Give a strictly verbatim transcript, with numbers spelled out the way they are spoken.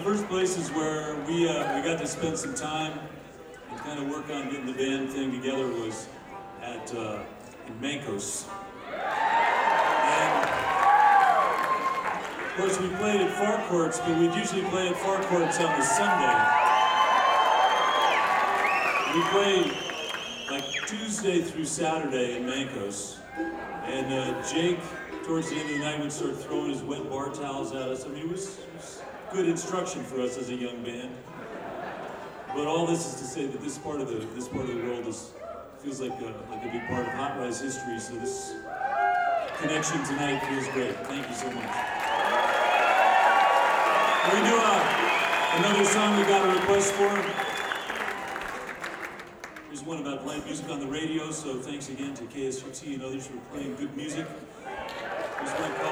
first places where we uh, we got to spend some time and kind of work on getting the band thing together was at uh, in Mancos. And of course we played at Far Courts, but we'd usually play at Far Courts on the Sunday. We played like Tuesday through Saturday in Mancos, and uh, Jake, towards the end of the night, would start throwing his wet bar towels at us. I mean, it was, it was good instruction for us as a young band. But all this is to say that this part of the this part of the world is feels like a, like a big part of Hot Rize history. So this connection tonight feels great. Thank you so much. We do uh, another song we got a request for. Here's one about playing music on the radio. So thanks again to K S U T and others for playing good music. Here's one